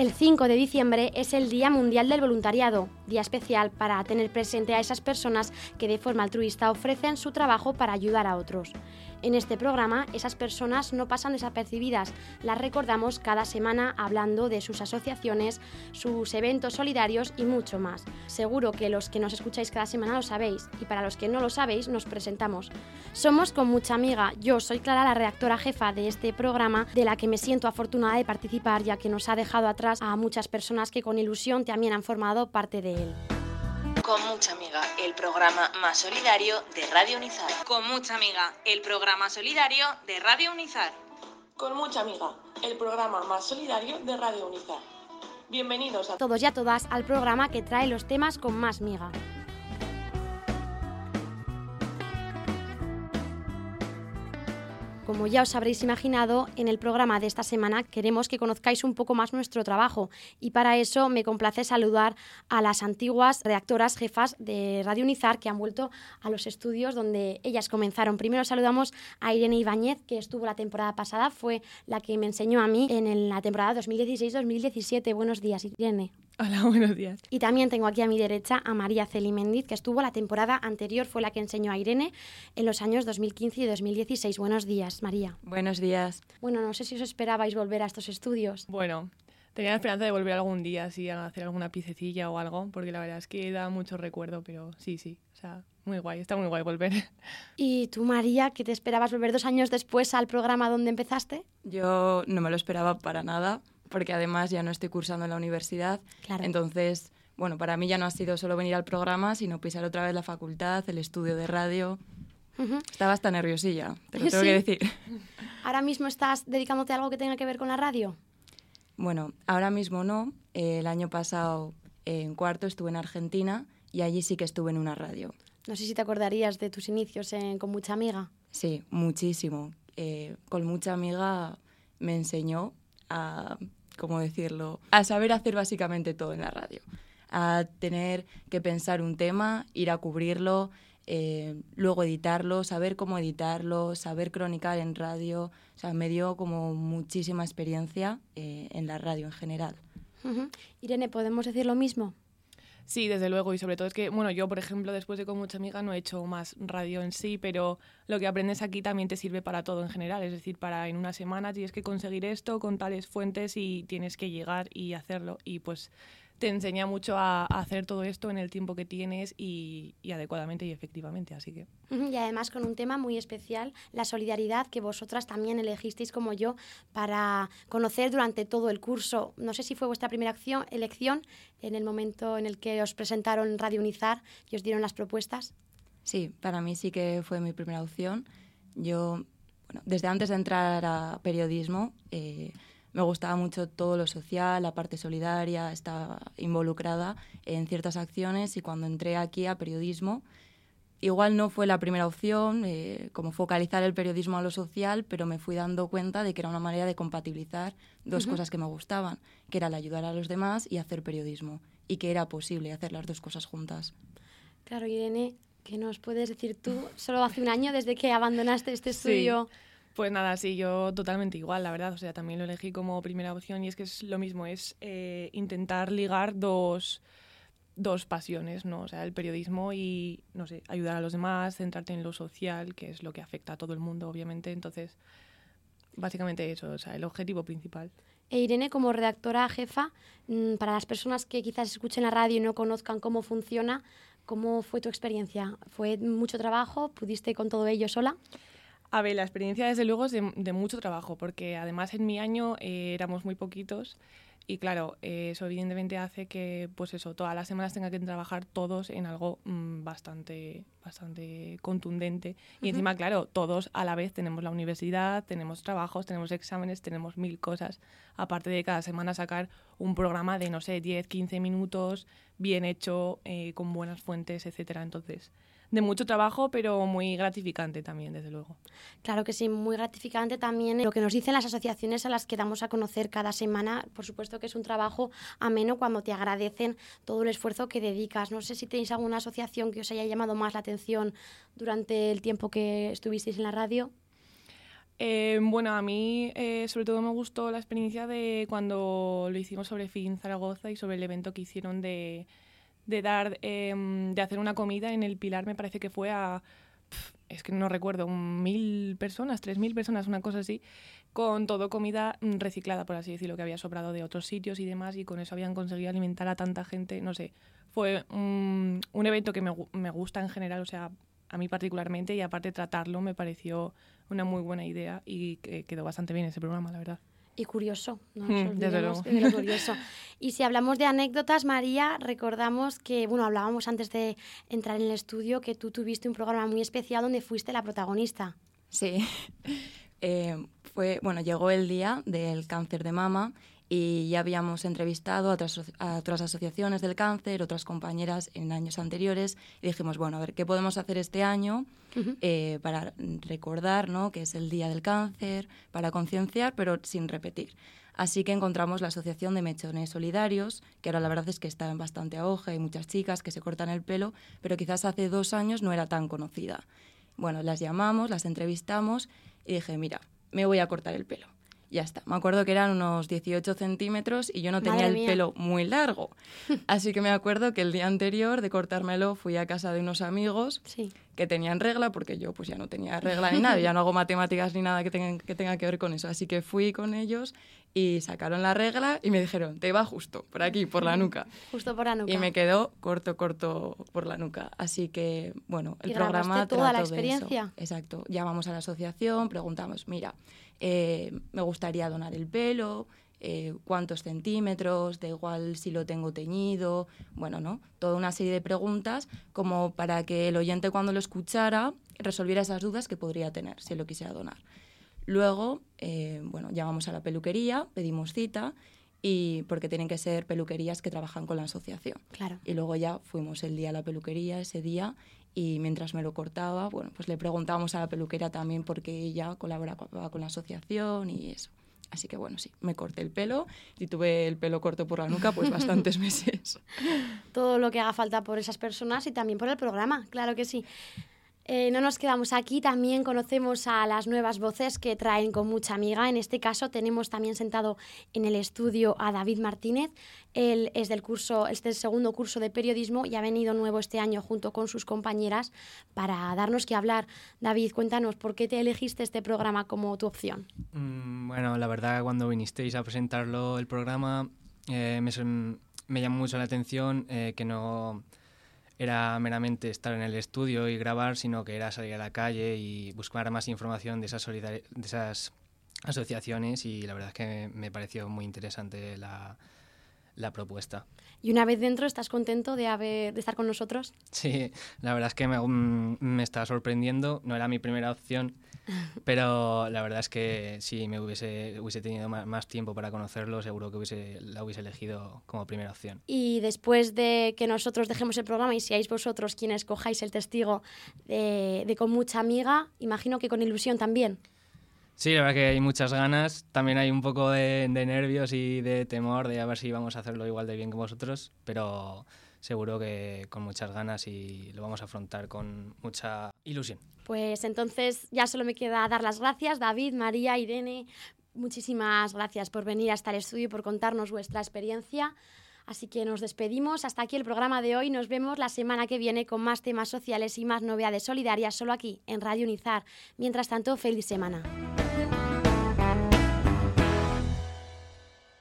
El 5 de diciembre es el Día Mundial del Voluntariado, día especial para tener presente a esas personas que de forma altruista ofrecen su trabajo para ayudar a otros. En este programa, esas personas no pasan desapercibidas, las recordamos cada semana hablando de sus asociaciones, sus eventos solidarios y mucho más. Seguro que los que nos escucháis cada semana lo sabéis, y para los que no lo sabéis, nos presentamos. Somos Con Mucha Amiga. Yo soy Clara, la redactora jefa de este programa, de la que me siento afortunada de participar, ya que nos ha dejado atrás a muchas personas que con ilusión también han formado parte de él. Con Mucha Amiga, el programa más solidario de Radio Unizar. Con Mucha Amiga, el programa solidario de Radio Unizar. Con Mucha Amiga, el programa más solidario de Radio Unizar. Bienvenidos a todos y a todas al programa que trae los temas con más miga. Como ya os habréis imaginado, en el programa de esta semana queremos que conozcáis un poco más nuestro trabajo y para eso me complace saludar a las antiguas redactoras jefas de Radio Unizar que han vuelto a los estudios donde ellas comenzaron. Primero saludamos a Irene Ibáñez, que estuvo la temporada pasada, fue la que me enseñó a mí en la temporada 2016-2017. Buenos días, Irene. Hola, buenos días. Y también tengo aquí a mi derecha a María Celi Méndiz, que estuvo la temporada anterior, fue la que enseñó a Irene en los años 2015 y 2016. Buenos días, María. Buenos días. Bueno, no sé si os esperabais volver a estos estudios. Bueno, tenía la esperanza de volver algún día, así a hacer alguna piececilla o algo, porque la verdad es que da mucho recuerdo, pero sí, o sea, muy guay, está muy guay volver. ¿Y tú, María, que te esperabas volver 2 años después al programa donde empezaste? Yo no me lo esperaba para nada, porque además ya no estoy cursando en la universidad. Claro. Entonces, bueno, para mí ya no ha sido solo venir al programa, sino pisar otra vez la facultad, el estudio de radio. Estaba hasta nerviosilla, te lo tengo que decir. ¿Ahora mismo estás dedicándote a algo que tenga que ver con la radio? Bueno, ahora mismo no. El año pasado, en cuarto, estuve en Argentina y allí sí que estuve en una radio. No sé si te acordarías de tus inicios Con Mucha Amiga. Sí, muchísimo. Con Mucha Amiga me enseñó a, ¿cómo decirlo?, a saber hacer básicamente todo en la radio. A tener que pensar un tema, ir a cubrirlo, luego editarlo, saber cómo editarlo, saber cronicar en radio. O sea, me dio como muchísima experiencia en la radio en general. Irene, ¿podemos decir lo mismo? Sí, desde luego, y sobre todo es que, bueno, yo, por ejemplo, después de Con Mucha Amiga no he hecho más radio en sí, pero lo que aprendes aquí también te sirve para todo en general, es decir, para en una semana tienes que conseguir esto con tales fuentes y tienes que llegar y hacerlo, y pues te enseña mucho a hacer todo esto en el tiempo que tienes y adecuadamente y efectivamente, así que... Y además con un tema muy especial, la solidaridad, que vosotras también elegisteis como yo para conocer durante todo el curso. No sé si fue vuestra primera elección en el momento en el que os presentaron Radio Unizar y os dieron las propuestas. Sí, para mí sí que fue mi primera opción. Yo, bueno, desde antes de entrar a periodismo... me gustaba mucho todo lo social, la parte solidaria, estaba involucrada en ciertas acciones y cuando entré aquí a periodismo, igual no fue la primera opción, como focalizar el periodismo a lo social, pero me fui dando cuenta de que era una manera de compatibilizar dos cosas que me gustaban, que era el ayudar a los demás y hacer periodismo, y que era posible hacer las dos cosas juntas. Claro, Irene, ¿qué nos puedes decir tú? Solo hace un año desde que abandonaste este estudio... Sí. Pues nada, sí, yo totalmente igual, la verdad. O sea, también lo elegí como primera opción y es que es lo mismo, es intentar ligar dos pasiones, ¿no? O sea, el periodismo y, no sé, ayudar a los demás, centrarte en lo social, que es lo que afecta a todo el mundo, obviamente. Entonces, básicamente eso, o sea, el objetivo principal. Irene, como redactora jefa, para las personas que quizás escuchen la radio y no conozcan cómo funciona, ¿cómo fue tu experiencia? ¿Fue mucho trabajo? ¿Pudiste con todo ello sola? A ver, la experiencia desde luego es de mucho trabajo, porque además en mi año éramos muy poquitos y claro, eso evidentemente hace que pues eso, todas las semanas tenga que trabajar todos en algo bastante contundente. Y encima, claro, todos a la vez tenemos la universidad, tenemos trabajos, tenemos exámenes, tenemos 1000 cosas. Aparte de cada semana sacar un programa de, no sé, 10, 15 minutos, bien hecho, con buenas fuentes, etcétera. Entonces... de mucho trabajo, pero muy gratificante también, desde luego. Claro que sí, muy gratificante también lo que nos dicen las asociaciones a las que damos a conocer cada semana. Por supuesto que es un trabajo ameno cuando te agradecen todo el esfuerzo que dedicas. No sé si tenéis alguna asociación que os haya llamado más la atención durante el tiempo que estuvisteis en la radio. Bueno, a mí sobre todo me gustó la experiencia de cuando lo hicimos sobre FIN Zaragoza y sobre el evento que hicieron de hacer una comida en el Pilar, me parece que fue es que no recuerdo, 1.000 personas, 3.000 personas, una cosa así, con todo comida reciclada, por así decirlo, que había sobrado de otros sitios y demás, y con eso habían conseguido alimentar a tanta gente, no sé. Fue un evento que me gusta en general, o sea, a mí particularmente, y aparte tratarlo me pareció una muy buena idea y quedó bastante bien ese programa, la verdad. Y curioso, no Desde nos olvidemos luego. de lo curioso. Y si hablamos de anécdotas, María, recordamos que, bueno, hablábamos antes de entrar en el estudio que tú tuviste un programa muy especial donde fuiste la protagonista. Sí, llegó el día del cáncer de mama y ya habíamos entrevistado a otras asociaciones del cáncer, otras compañeras en años anteriores, y dijimos, bueno, a ver, ¿qué podemos hacer este año para recordar, ¿no?, que es el Día del Cáncer, para concienciar, pero sin repetir? Así que encontramos la Asociación de Mechones Solidarios, que ahora la verdad es que está en bastante auge, hay muchas chicas que se cortan el pelo, pero quizás hace 2 años no era tan conocida. Bueno, las llamamos, las entrevistamos y dije, mira, me voy a cortar el pelo. Ya está. Me acuerdo que eran unos 18 centímetros y yo no tenía el pelo muy largo. Así que me acuerdo que el día anterior de cortármelo fui a casa de unos amigos que tenían regla, porque yo pues ya no tenía regla ni nada, ya no hago matemáticas ni nada que tenga que ver con eso. Así que fui con ellos y sacaron la regla y me dijeron, te va justo, por aquí, por la nuca. Justo por la nuca. Y me quedó corto por la nuca. Así que, bueno, el programa toda la trató de experiencia. eso. Exacto. Llamamos a la asociación, preguntamos, mira, me gustaría donar el pelo, cuántos centímetros, da igual si lo tengo teñido, bueno, ¿no? Toda una serie de preguntas como para que el oyente cuando lo escuchara resolviera esas dudas que podría tener si lo quisiera donar. Luego, llamamos a la peluquería, pedimos cita, y porque tienen que ser peluquerías que trabajan con la asociación. Claro. Y luego ya fuimos el día a la peluquería, ese día, y mientras me lo cortaba, bueno, pues le preguntábamos a la peluquera también porque ella colaboraba con la asociación y eso. Así que bueno, sí, me corté el pelo y tuve el pelo corto por la nuca pues bastantes meses. Todo lo que haga falta por esas personas y también por el programa, claro que sí. No nos quedamos aquí, también conocemos a las nuevas voces que traen Con Mucha Amiga. En este caso tenemos también sentado en el estudio a David Martínez. Él es del segundo curso de periodismo y ha venido nuevo este año junto con sus compañeras para darnos que hablar. David, cuéntanos, ¿por qué te elegiste este programa como tu opción? Bueno, la verdad, cuando vinisteis a presentarlo el programa me llamó mucho la atención que no era meramente estar en el estudio y grabar, sino que era salir a la calle y buscar más información de esas asociaciones, y la verdad es que me pareció muy interesante la propuesta. Y una vez dentro, ¿estás contento de estar con nosotros? Sí, la verdad es que me está sorprendiendo. No era mi primera opción, pero la verdad es que si me hubiese tenido más tiempo para conocerlo, seguro que la hubiese elegido como primera opción. Y después de que nosotros dejemos el programa y seáis vosotros quienes cojáis el testigo de Con Mucha Amiga, imagino que con ilusión también. Sí, la verdad que hay muchas ganas. También hay un poco de nervios y de temor de a ver si vamos a hacerlo igual de bien que vosotros, pero seguro que con muchas ganas y lo vamos a afrontar con mucha ilusión. Pues entonces ya solo me queda dar las gracias, David, María, Irene. Muchísimas gracias por venir hasta el estudio y por contarnos vuestra experiencia. Así que nos despedimos. Hasta aquí el programa de hoy. Nos vemos la semana que viene con más temas sociales y más novedades solidarias solo aquí en Radio Unizar. Mientras tanto, feliz semana.